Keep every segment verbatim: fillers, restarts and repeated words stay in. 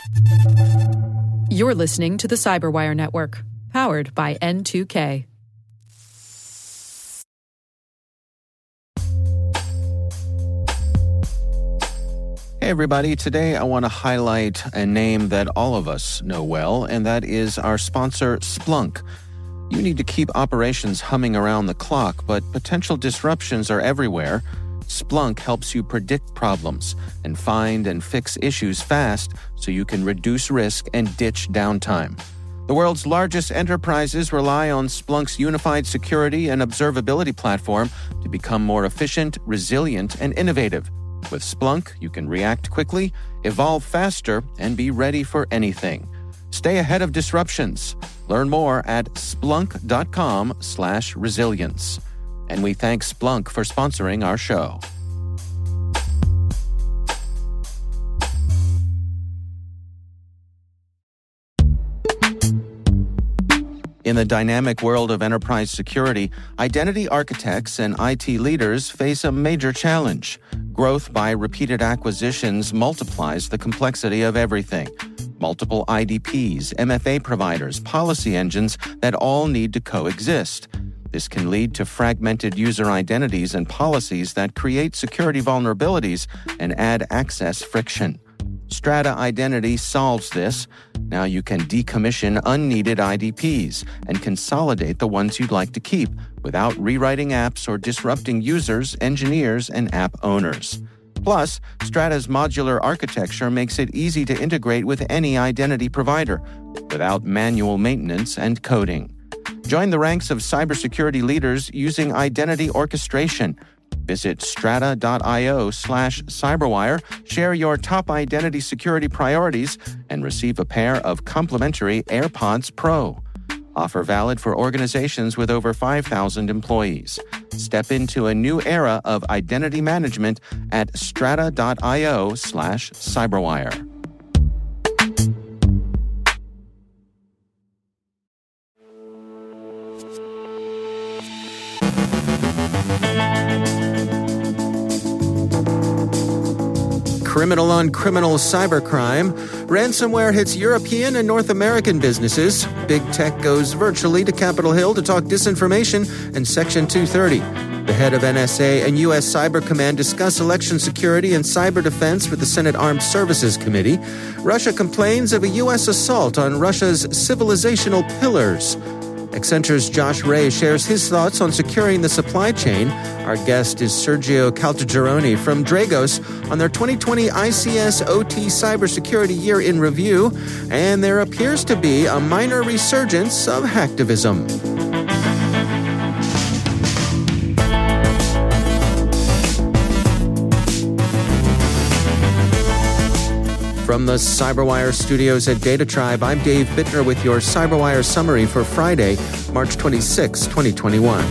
You're listening to the Cyberwire Network, powered by N two K. Hey everybody, today I want to highlight a name that all of us know well, and that is our sponsor, Splunk. You need to keep operations humming around the clock, but potential disruptions are everywhere. Splunk helps you predict problems and find and fix issues fast so you can reduce risk and ditch downtime. The world's largest enterprises rely on Splunk's unified security and observability platform to become more efficient, resilient, and innovative. With Splunk, you can react quickly, evolve faster, and be ready for anything. Stay ahead of disruptions. Learn more at splunk.com slash resilience. And we thank Splunk for sponsoring our show. In the dynamic world of enterprise security, identity architects and I T leaders face a major challenge. Growth by repeated acquisitions multiplies the complexity of everything. Multiple I D Ps, M F A providers, policy engines that all need to coexist. This can lead to fragmented user identities and policies that create security vulnerabilities and add access friction. Strata Identity solves this. Now you can decommission unneeded I D Ps and consolidate the ones you'd like to keep without rewriting apps or disrupting users, engineers, and app owners. Plus, Strata's modular architecture makes it easy to integrate with any identity provider without manual maintenance and coding. Join the ranks of cybersecurity leaders using identity orchestration. Visit strata.io slash cyberwire, share your top identity security priorities, and receive a pair of complimentary AirPods Pro. Offer valid for organizations with over five thousand employees. Step into a new era of identity management at strata.io slash cyberwire. Criminal on criminal cybercrime. Ransomware hits European and North American businesses. Big Tech goes virtually to Capitol Hill to talk disinformation and Section two thirty. The head of N S A and U S Cyber Command discuss election security and cyber defense with the Senate Armed Services Committee. Russia complains of a U S assault on Russia's civilizational pillars. Accenture's Josh Ray shares his thoughts on securing the supply chain. Our guest is Sergio Caltagirone from Dragos on their twenty twenty I C S O T Cybersecurity Year in Review, and there appears to be a minor resurgence of hacktivism. From the Cyberwire studios at Data Tribe, I'm Dave Bittner with your Cyberwire summary for Friday, March twenty-sixth, twenty twenty-one.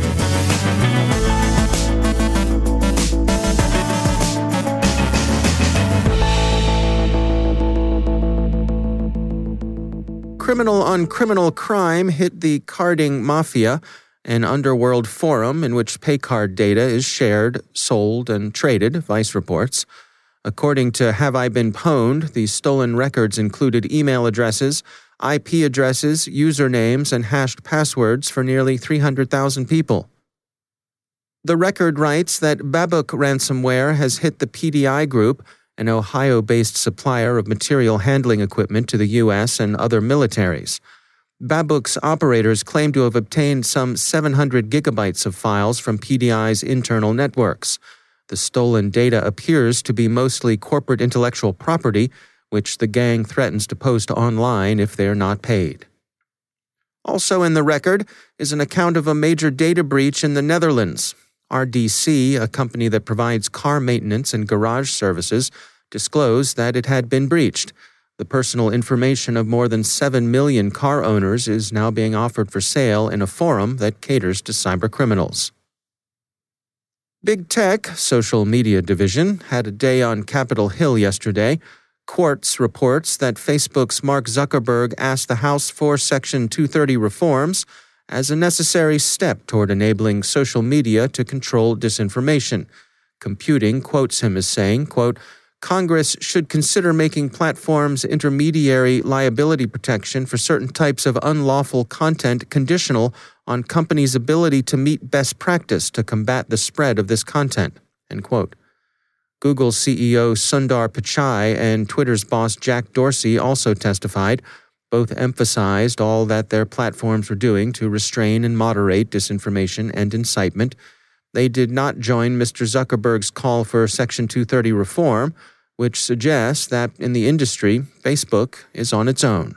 Criminal on criminal crime hit the carding mafia, an underworld forum in which paycard data is shared, sold, and traded, Vice reports. According to Have I Been Pwned, the stolen records included email addresses, I P addresses, usernames, and hashed passwords for nearly three hundred thousand people. The record writes that Babuk ransomware has hit the P D I Group, an Ohio-based supplier of material handling equipment to the U S and other militaries. Babuk's operators claim to have obtained some seven hundred gigabytes of files from P D I's internal networks. The stolen data appears to be mostly corporate intellectual property, which the gang threatens to post online if they are not paid. Also in the record is an account of a major data breach in the Netherlands. R D C, a company that provides car maintenance and garage services, disclosed that it had been breached. The personal information of more than seven million car owners is now being offered for sale in a forum that caters to cybercriminals. Big Tech, social media division, had a day on Capitol Hill yesterday. Quartz reports that Facebook's Mark Zuckerberg asked the House for Section two thirty reforms as a necessary step toward enabling social media to control disinformation. Computing quotes him as saying, quote, Congress should consider making platforms' intermediary liability protection for certain types of unlawful content conditional on companies' ability to meet best practice to combat the spread of this content." End quote. Google C E O Sundar Pichai and Twitter's boss Jack Dorsey also testified. Both emphasized all that their platforms were doing to restrain and moderate disinformation and incitement. They did not join Mister Zuckerberg's call for Section two thirty reform, which suggests that in the industry, Facebook is on its own.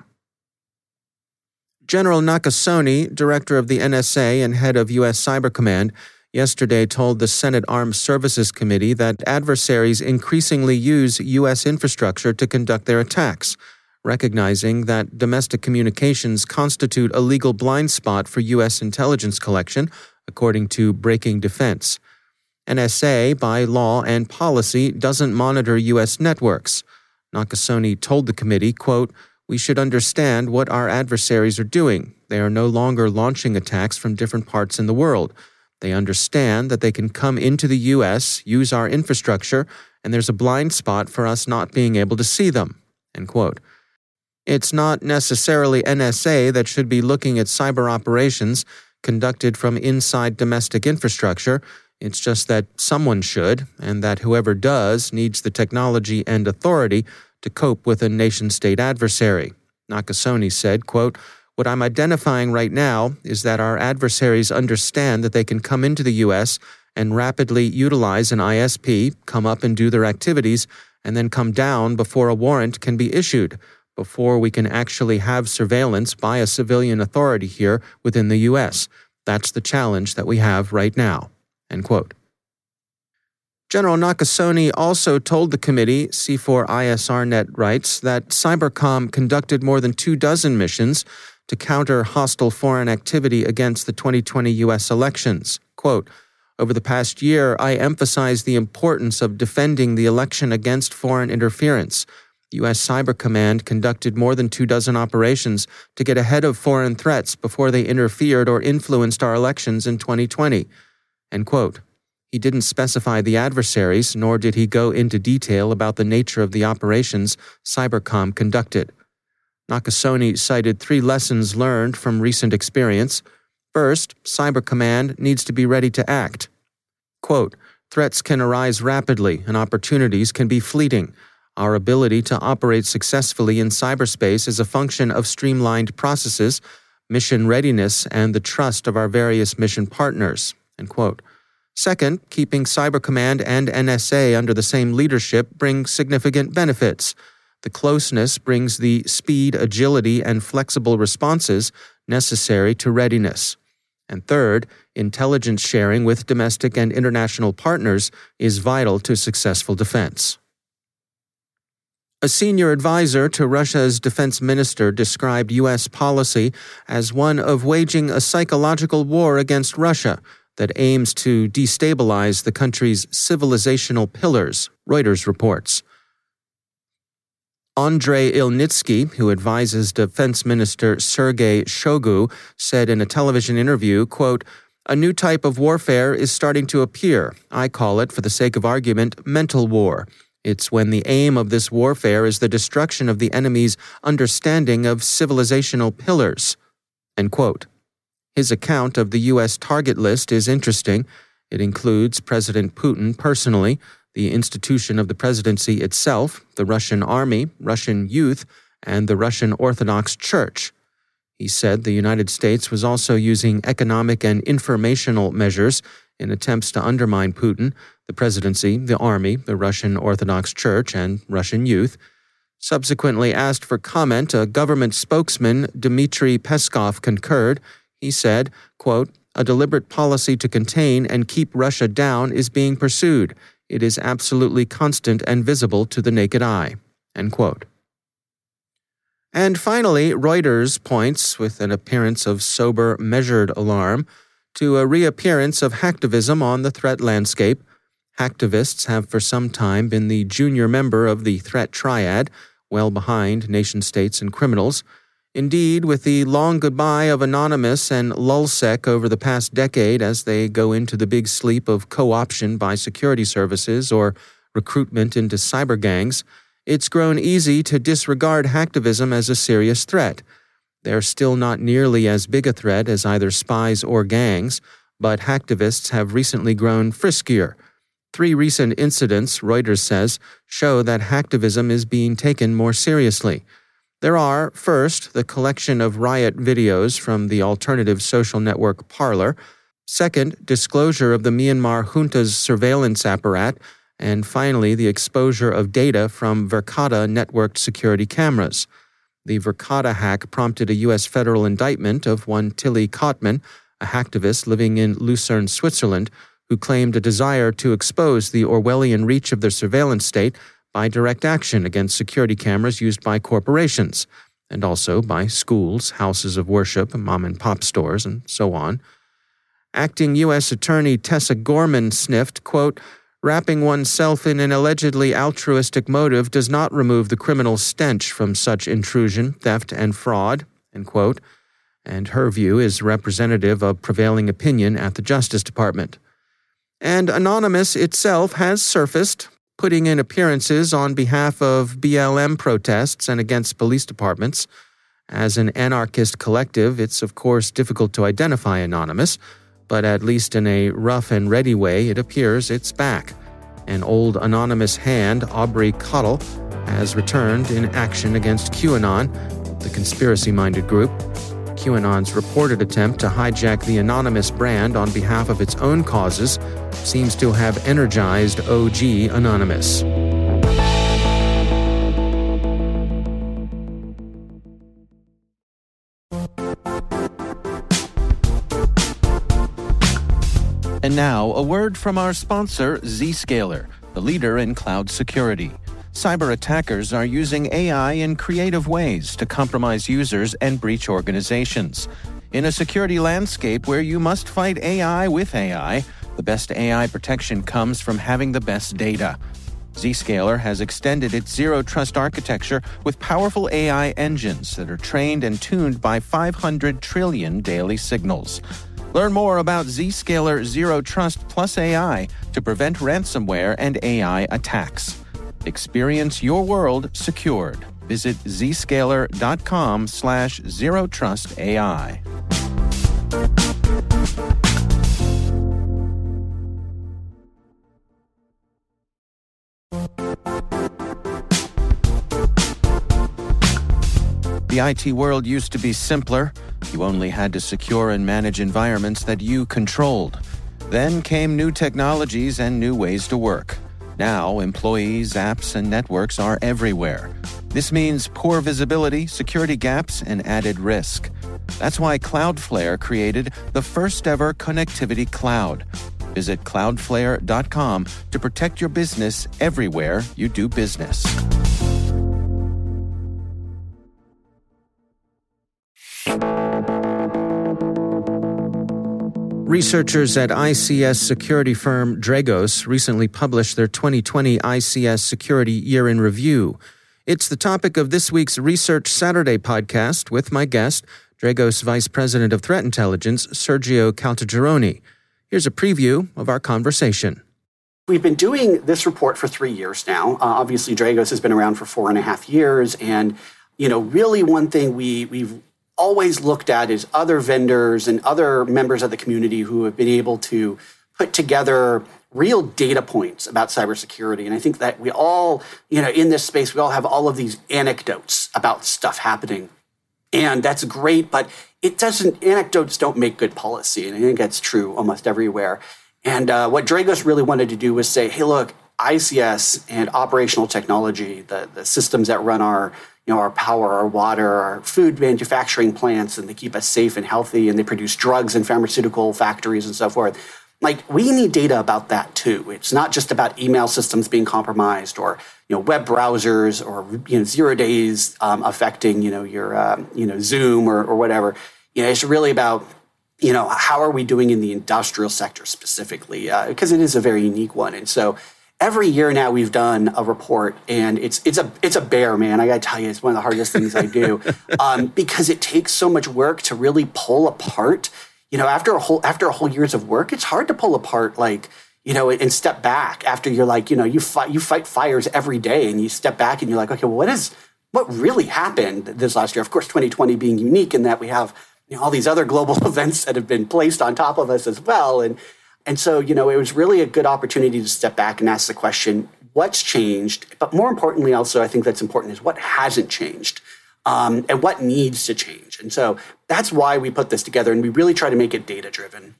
General Nakasone, director of the N S A and head of U S Cyber Command, yesterday told the Senate Armed Services Committee that adversaries increasingly use U S infrastructure to conduct their attacks, recognizing that domestic communications constitute a legal blind spot for U S intelligence collection, according to Breaking Defense. N S A, by law and policy, doesn't monitor U S networks. Nakasone told the committee, quote, "We should understand what our adversaries are doing. They are no longer launching attacks from different parts in the world. They understand that they can come into the U S, use our infrastructure, and there's a blind spot for us not being able to see them." End quote. It's not necessarily N S A that should be looking at cyber operations conducted from inside domestic infrastructure. It's just that someone should, and that whoever does needs the technology and authority to cope with a nation-state adversary. Nakasone said, quote, "What I'm identifying right now is that our adversaries understand that they can come into the U S and rapidly utilize an I S P, come up and do their activities, and then come down before a warrant can be issued, before we can actually have surveillance by a civilian authority here within the U S. That's the challenge that we have right now." End quote. General Nakasone also told the committee, C four I S R Net writes, that Cybercom conducted more than two dozen missions to counter hostile foreign activity against the twenty twenty U S elections. Quote, "Over the past year, I emphasized the importance of defending the election against foreign interference. U S Cyber Command conducted more than two dozen operations to get ahead of foreign threats before they interfered or influenced our elections in twenty twenty. End quote. He didn't specify the adversaries, nor did he go into detail about the nature of the operations Cybercom conducted. Nakasone cited three lessons learned from recent experience. First, Cyber Command needs to be ready to act. Quote, "Threats can arise rapidly and opportunities can be fleeting. Our ability to operate successfully in cyberspace is a function of streamlined processes, mission readiness, and the trust of our various mission partners." End quote. Second, keeping Cyber Command and N S A under the same leadership brings significant benefits. The closeness brings the speed, agility, and flexible responses necessary to readiness. And third, intelligence sharing with domestic and international partners is vital to successful defense. A senior advisor to Russia's defense minister described U S policy as one of waging a psychological war against Russia that aims to destabilize the country's civilizational pillars, Reuters reports. Andrei Ilnitsky, who advises Defense Minister Sergei Shoigu, said in a television interview, quote, "A new type of warfare is starting to appear. I call it, for the sake of argument, mental war. It's when the aim of this warfare is the destruction of the enemy's understanding of civilizational pillars." End quote. His account of the U S target list is interesting. It includes President Putin personally, the institution of the presidency itself, the Russian army, Russian youth, and the Russian Orthodox Church. He said the United States was also using economic and informational measures in attempts to undermine Putin, the presidency, the army, the Russian Orthodox Church, and Russian youth. Subsequently asked for comment, a government spokesman, Dmitry Peskov, concurred. He said, quote, "A deliberate policy to contain and keep Russia down is being pursued. It is absolutely constant and visible to the naked eye." End quote. And finally, Reuters points, with an appearance of sober, measured alarm, to a reappearance of hacktivism on the threat landscape. Hacktivists have for some time been the junior member of the threat triad, well behind nation-states and criminals. Indeed, with the long goodbye of Anonymous and LulzSec over the past decade as they go into the big sleep of co-option by security services or recruitment into cyber gangs, it's grown easy to disregard hacktivism as a serious threat. They're still not nearly as big a threat as either spies or gangs, but hacktivists have recently grown friskier. Three recent incidents, Reuters says, show that hacktivism is being taken more seriously. There are, first, the collection of riot videos from the alternative social network Parler, second, disclosure of the Myanmar junta's surveillance apparat, and finally, the exposure of data from Verkada networked security cameras. The Verkada hack prompted a U S federal indictment of one Tilly Kottman, a hacktivist living in Lucerne, Switzerland, who claimed a desire to expose the Orwellian reach of the surveillance state by direct action against security cameras used by corporations, and also by schools, houses of worship, mom-and-pop stores, and so on. Acting U S Attorney Tessa Gorman sniffed, quote, "Wrapping oneself in an allegedly altruistic motive does not remove the criminal stench from such intrusion, theft, and fraud," end quote. And her view is representative of prevailing opinion at the Justice Department. And Anonymous itself has surfaced, putting in appearances on behalf of B L M protests and against police departments. As an anarchist collective, it's of course difficult to identify Anonymous, but at least in a rough and ready way, it appears it's back. An old Anonymous hand, Aubrey Cottle, has returned in action against QAnon, the conspiracy-minded group. QAnon's reported attempt to hijack the Anonymous brand on behalf of its own causes seems to have energized O G Anonymous. And now, a word from our sponsor, Zscaler, the leader in cloud security. Cyber attackers are using A I in creative ways to compromise users and breach organizations. In a security landscape where you must fight A I with A I, the best A I protection comes from having the best data. Zscaler has extended its zero-trust architecture with powerful A I engines that are trained and tuned by five hundred trillion daily signals. Learn more about Zscaler Zero Trust Plus A I to prevent ransomware and A I attacks. Experience your world secured. Visit zscaler.com slash zero trust AI. The I T world used to be simpler. You only had to secure and manage environments that you controlled. Then came new technologies and new ways to work. Now, employees, apps, and networks are everywhere. This means poor visibility, security gaps, and added risk. That's why Cloudflare created the first-ever connectivity cloud. Visit cloudflare dot com to protect your business everywhere you do business. Researchers at I C S security firm Dragos recently published their twenty twenty I C S Security Year in Review. It's the topic of this week's Research Saturday podcast with my guest, Dragos Vice President of Threat Intelligence, Sergio Caltagirone. Here's a preview of our conversation. We've been doing this report for three years now. Uh, obviously, Dragos has been around for four and a half years. And, you know, really one thing we, we've always looked at is other vendors and other members of the community who have been able to put together real data points about cybersecurity. And I think that we all, you know, in this space, we all have all of these anecdotes about stuff happening. And that's great, but it doesn't, anecdotes don't make good policy. And I think that's true almost everywhere. And uh, what Dragos really wanted to do was say, hey, look, I C S and operational technology, the, the systems that run our, you know, our power, our water, our food manufacturing plants, and they keep us safe and healthy, and they produce drugs and pharmaceutical factories and so forth. Like, we need data about that too. It's not just about email systems being compromised, or, you know, web browsers, or, you know, zero days um, affecting, you know, your, um, you know, Zoom or, or whatever. You know, it's really about, you know, how are we doing in the industrial sector specifically? Uh, because it is a very unique one. And so every year now we've done a report, and it's it's a it's a bear, man. I got to tell you, it's one of the hardest things I do um, because it takes so much work to really pull apart. You know, after a whole after a whole years of work, it's hard to pull apart, like, you know, and step back after you're like, you know, you fight, you fight fires every day and you step back and you're like, okay, well, what is, what really happened this last year? Of course, twenty twenty being unique in that we have, you know, all these other global events that have been placed on top of us as well. And, and so, you know, it was really a good opportunity to step back and ask the question, what's changed? But more importantly, also, I think that's important is what hasn't changed um, and what needs to change. And so that's why we put this together and we really try to make it data driven.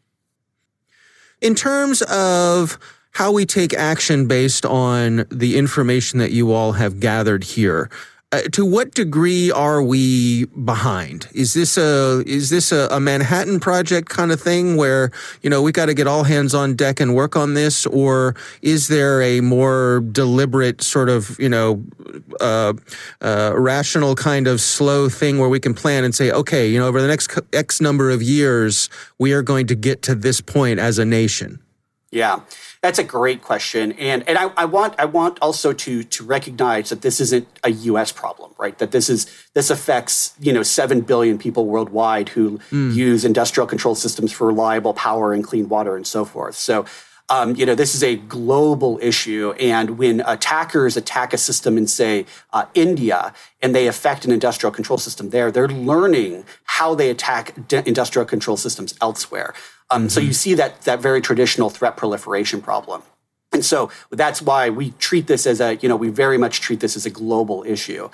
In terms of how we take action based on the information that you all have gathered here, uh, to what degree are we behind? Is this a is this a, a Manhattan Project kind of thing where, you know, we got to get all hands on deck and work on this, or is there a more deliberate sort of, you know, uh, uh, rational kind of slow thing where we can plan and say, okay, you know, over the next X number of years, we are going to get to this point as a nation? Yeah, that's a great question. And and I, I want I want also to to recognize that this isn't a U S problem, right? That this is this affects, you know, seven billion people worldwide who mm. use industrial control systems for reliable power and clean water and so forth. So Um, you know, this is a global issue. And when attackers attack a system in, say, uh, India, and they affect an industrial control system there, they're learning how they attack d- industrial control systems elsewhere. Um, mm-hmm. So you see that that very traditional threat proliferation problem. And so that's why we treat this as a, you know, we very much treat this as a global issue.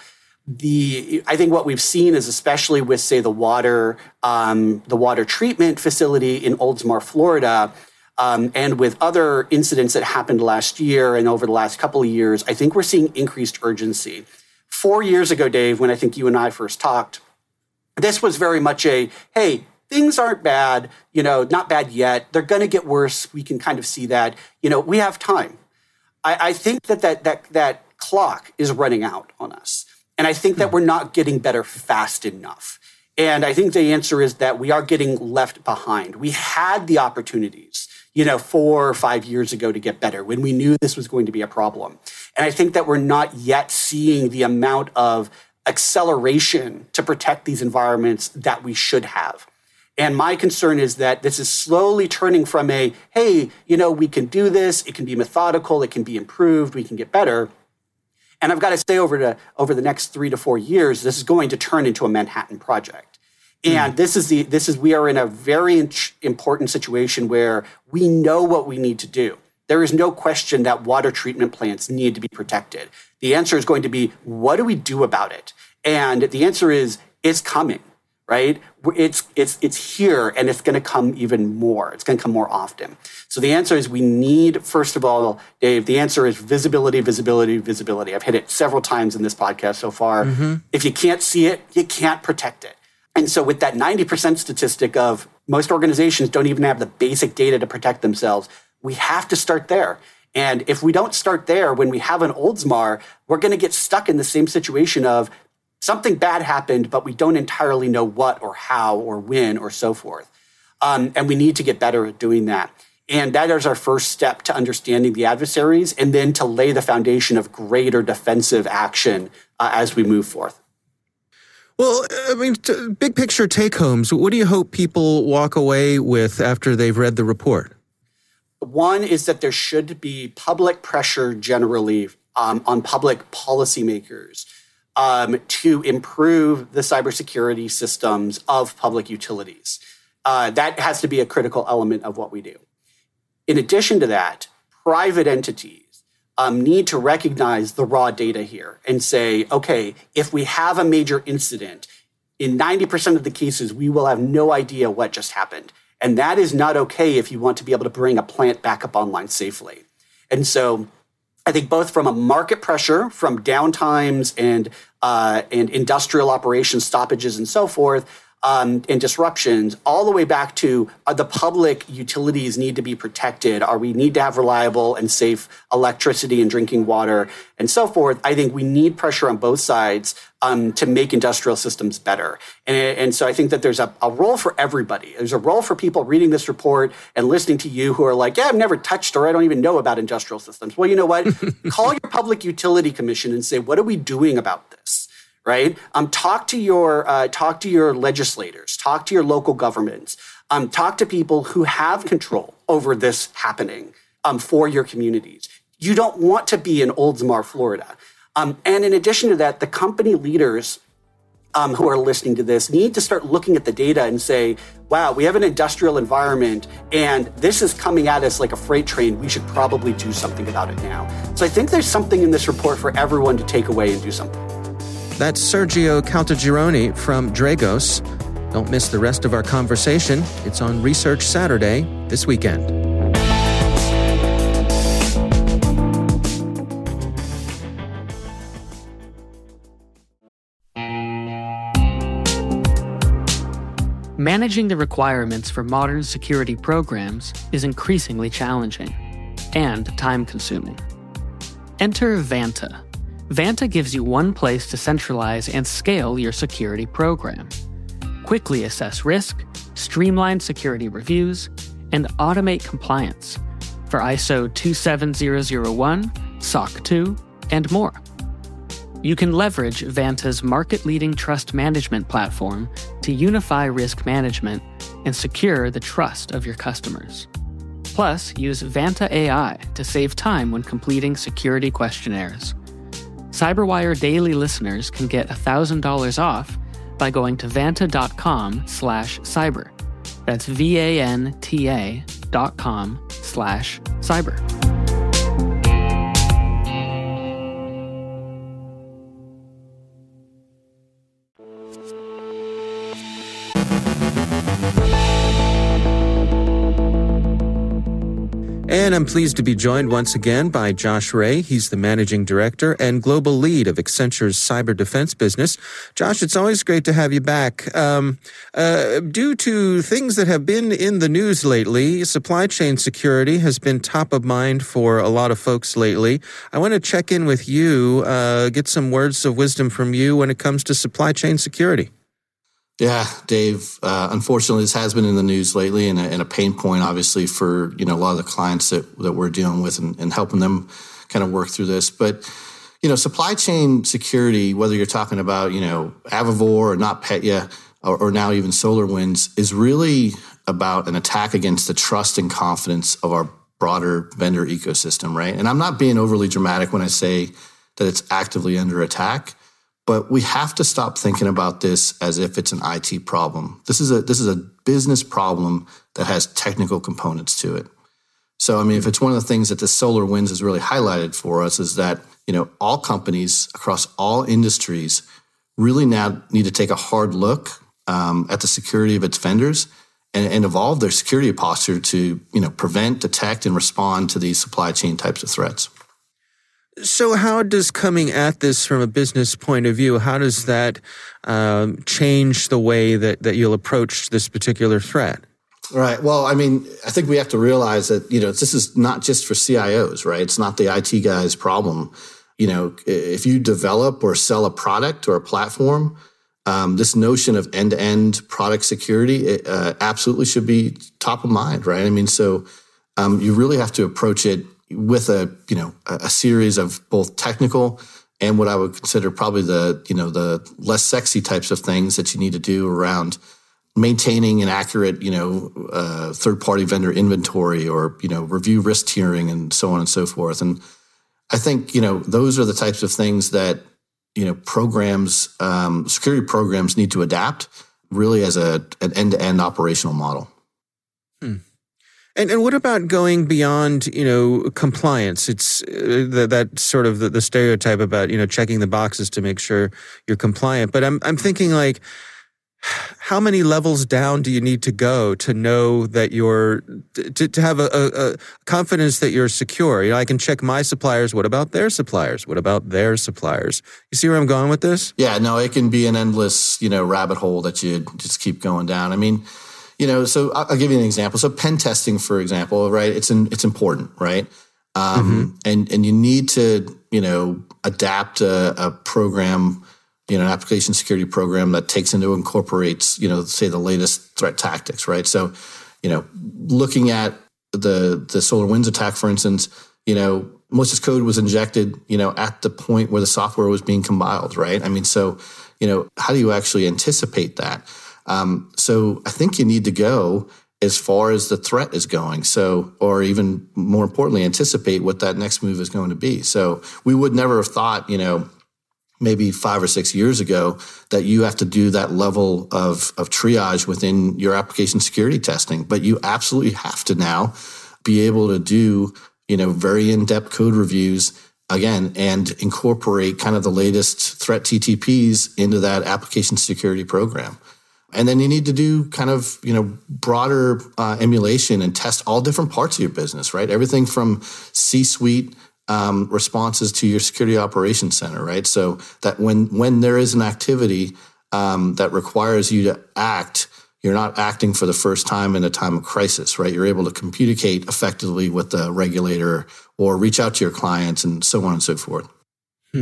The I think what we've seen is, especially with, say, the water, um, the water treatment facility in Oldsmar, Florida, Um, and with other incidents that happened last year and over the last couple of years, I think we're seeing increased urgency. Four years ago, Dave, when I think you and I first talked, this was very much a, hey, things aren't bad, you know, not bad yet. They're going to get worse. We can kind of see that. You know, we have time. I, I think that that, that that clock is running out on us. And I think that we're not getting better fast enough. And I think the answer is that we are getting left behind. We had the opportunities, you know, four or five years ago to get better when we knew this was going to be a problem. And I think that we're not yet seeing the amount of acceleration to protect these environments that we should have. And my concern is that this is slowly turning from a, hey, you know, we can do this, it can be methodical, it can be improved, we can get better. And I've got to say over to over the next three to four years, this is going to turn into a Manhattan Project. And mm. this is the this is we are in a very important situation where we know what we need to do. There is no question that water treatment plants need to be protected. The answer is going to be, what do we do about it? And the answer is, it's coming, right? It's it's it's here, and it's going to come even more. It's going to come more often. So the answer is, we need, first of all, Dave, the answer is visibility, visibility, visibility. I've hit it several times in this podcast so far. Mm-hmm. If you can't see it, you can't protect it. And so with that ninety percent statistic of most organizations don't even have the basic data to protect themselves, we have to start there. And if we don't start there, when we have an Oldsmar, we're going to get stuck in the same situation of something bad happened, but we don't entirely know what or how or when or so forth. Um, and we need to get better at doing that. And that is our first step to understanding the adversaries, and then to lay the foundation of greater defensive action uh, as we move forth. Well, I mean, t- big picture take-homes, what do you hope people walk away with after they've read the report? One is that there should be public pressure generally um, on public policymakers um, to improve the cybersecurity systems of public utilities. Uh, that has to be a critical element of what we do. In addition to that, private entities Um, need to recognize the raw data here and say, okay, if we have a major incident, in ninety percent of the cases, we will have no idea what just happened. And that is not okay if you want to be able to bring a plant back up online safely. And so I think both from a market pressure, from downtimes and, uh, and industrial operations stoppages and so forth, Um, and disruptions, all the way back to uh, the public utilities need to be protected, or we need to have reliable and safe electricity and drinking water and so forth. I think we need pressure on both sides um, to make industrial systems better. And, and so I think that there's a, a role for everybody. There's a role for people reading this report and listening to you who are like, yeah, I've never touched or I don't even know about industrial systems. Well, you know what? Call your Public Utility Commission and say, what are we doing about this? Right? Um, talk to your uh, talk to your legislators, talk to your local governments, um, talk to people who have control over this happening. um, for your communities. You don't want to be in Oldsmar, Florida. Um, and in addition to that, the company leaders um, who are listening to this need to start looking at the data and say, wow, we have an industrial environment and this is coming at us like a freight train. We should probably do something about it now. So I think there's something in this report for everyone to take away and do something. That's Sergio Caltagirone from Dragos. Don't miss the rest of our conversation. It's on Research Saturday this weekend. Managing the requirements for modern security programs is increasingly challenging and time-consuming. Enter Vanta. Vanta gives you one place to centralize and scale your security program. Quickly assess risk, streamline security reviews, and automate compliance for I S O two seven zero zero one, S O C two, and more. You can leverage Vanta's market-leading trust management platform to unify risk management and secure the trust of your customers. Plus, use Vanta A I to save time when completing security questionnaires. CyberWire Daily listeners can get one thousand dollars off by going to vanta.com slash cyber. That's V-A-N-T-A dot com slash cyber. And I'm pleased to be joined once again by Josh Ray. He's the managing director and global lead of Accenture's cyber defense business. Josh, it's always great to have you back. Um, uh, due to things that have been in the news lately, supply chain security has been top of mind for a lot of folks lately. I want to check in with you, uh, get some words of wisdom from you when it comes to supply chain security. Yeah, Dave, uh, unfortunately, this has been in the news lately and a, and a pain point, obviously, for you know a lot of the clients that, that we're dealing with and, and helping them kind of work through this. But, you know, supply chain security, whether you're talking about, you know, Avivor or NotPetya or, or now even SolarWinds, is really about an attack against the trust and confidence of our broader vendor ecosystem, right? And I'm not being overly dramatic when I say that it's actively under attack. But we have to stop thinking about this as if it's an I T problem. This is a this is a business problem that has technical components to it. So, I mean, if it's one of the things that the SolarWinds has really highlighted for us is that, you know, all companies across all industries really now need to take a hard look um, at the security of its vendors and, and evolve their security posture to, you know, prevent, detect, and respond to these supply chain types of threats. So how does coming at this from a business point of view, how does that um, change the way that, that you'll approach this particular threat? Right. Well, I mean, I think we have to realize that, you know, this is not just for C I Os, right? It's not the I T guy's problem. You know, if you develop or sell a product or a platform, um, this notion of end-to-end product security it, uh, absolutely should be top of mind, right? I mean, so um, you really have to approach it with a, you know, a series of both technical and what I would consider probably the, you know, the less sexy types of things that you need to do around maintaining an accurate, you know, uh, third-party vendor inventory or, you know, review risk tiering and so on and so forth. And I think, you know, those are the types of things that, you know, programs, um, security programs need to adapt really as a an end-to-end operational model. Hmm. And and what about going beyond, you know, compliance? It's uh, the, that sort of the, the stereotype about, you know, checking the boxes to make sure you're compliant. But I'm I'm thinking like, how many levels down do you need to go to know that you're to, to have a, a, a confidence that you're secure? You know, I can check my suppliers. What about their suppliers? What about their suppliers? You see where I'm going with this? Yeah, no, it can be an endless, you know, rabbit hole that you just keep going down. I mean, you know, so I'll give you an example. So pen testing, for example, right? It's in, it's important, right? Um, mm-hmm. And and you need to, you know, adapt a, a program, you know, an application security program that takes into incorporates, you know, say the latest threat tactics, right? So, you know, looking at the the SolarWinds attack, for instance, you know, malicious code was injected, you know, at the point where the software was being compiled, right? I mean, so, you know, how do you actually anticipate that? Um, so I think you need to go as far as the threat is going. So, or even more importantly, anticipate what that next move is going to be. So we would never have thought, you know, maybe five or six years ago that you have to do that level of, of triage within your application security testing. But you absolutely have to now be able to do, you know, very in-depth code reviews again, and incorporate kind of the latest threat T T Ps into that application security program. And then you need to do kind of, you know, broader uh, emulation and test all different parts of your business, right? Everything from C-suite um, responses to your security operations center, right? So that when when there is an activity um, that requires you to act, you're not acting for the first time in a time of crisis, right? You're able to communicate effectively with the regulator or reach out to your clients and so on and so forth. Hmm.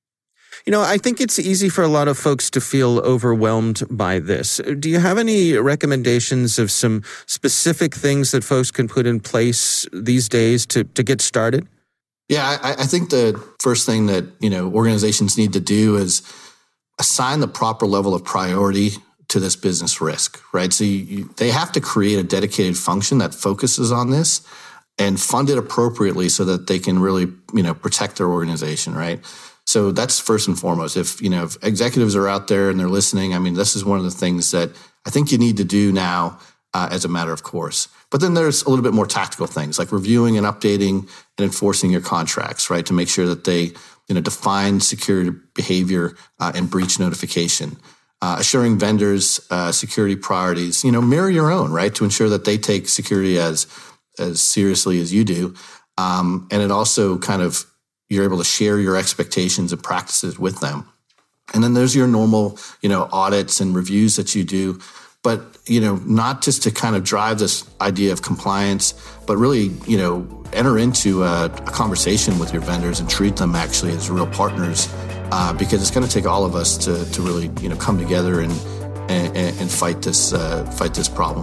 You know, I think it's easy for a lot of folks to feel overwhelmed by this. Do you have any recommendations of some specific things that folks can put in place these days to, to get started? Yeah, I, I think the first thing that, you know, organizations need to do is assign the proper level of priority to this business risk, right? So you, you, they have to create a dedicated function that focuses on this and fund it appropriately so that they can really, you know, protect their organization, right? So that's first and foremost. If, you know, if executives are out there and they're listening, I mean, this is one of the things that I think you need to do now uh, as a matter of course. But then there's a little bit more tactical things like reviewing and updating and enforcing your contracts, right? To make sure that they, you know, define security behavior uh, and breach notification. Uh, assuring vendors uh, security priorities, you know, mirror your own, right? To ensure that they take security as as seriously as you do. Um, and it also kind of, you're able to share your expectations and practices with them. And then there's your normal, you know, audits and reviews that you do. But, you know, not just to kind of drive this idea of compliance, but really, you know, enter into a, a conversation with your vendors and treat them actually as real partners. Uh, because it's going to take all of us to to really, you know, come together and and, and fight this uh, fight this problem.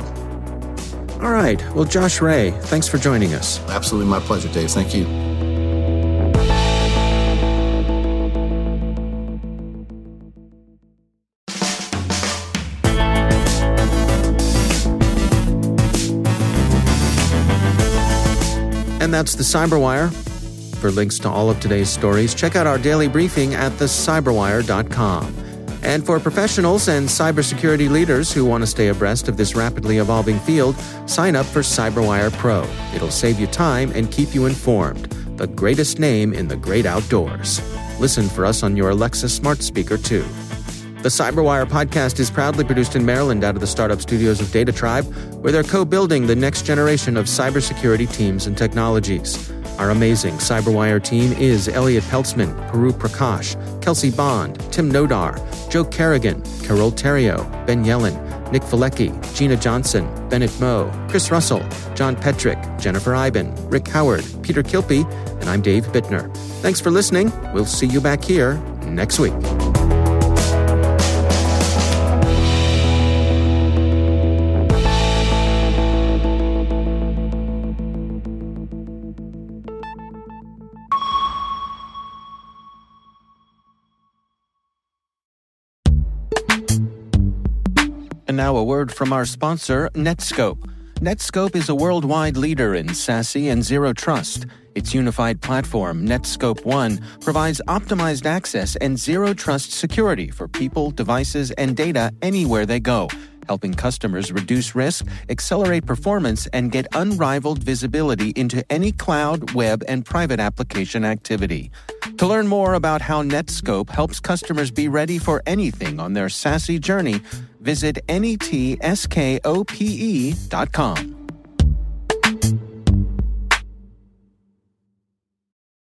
All right. Well, Josh Ray, thanks for joining us. Absolutely, my pleasure, Dave. Thank you. And that's the Cyberwire. For links to all of today's stories, check out our daily briefing at the cyberwire dot com. And for professionals and cybersecurity leaders who want to stay abreast of this rapidly evolving field, sign up for Cyberwire Pro. It'll save you time and keep you informed. The greatest name in the great outdoors. Listen for us on your Alexa smart speaker, too. The Cyberwire podcast is proudly produced in Maryland out of the startup studios of Data Tribe, where they're co-building the next generation of cybersecurity teams and technologies. Our amazing Cyberwire team is Elliot Peltzman, Puru Prakash, Kelsey Bond, Tim Nodar, Joe Kerrigan, Carol Terrio, Ben Yellen, Nick Filecki, Gina Johnson, Bennett Moe, Chris Russell, John Petrick, Jennifer Iben, Rick Howard, Peter Kilpie, and I'm Dave Bittner. Thanks for listening. We'll see you back here next week. And now a word from our sponsor, Netskope. Netskope is a worldwide leader in SASE and Zero Trust. Its unified platform, Netskope One, provides optimized access and Zero Trust security for people, devices, and data anywhere they go, helping customers reduce risk, accelerate performance, and get unrivaled visibility into any cloud, web, and private application activity. To learn more about how Netskope helps customers be ready for anything on their SASE journey, visit netskope dot com.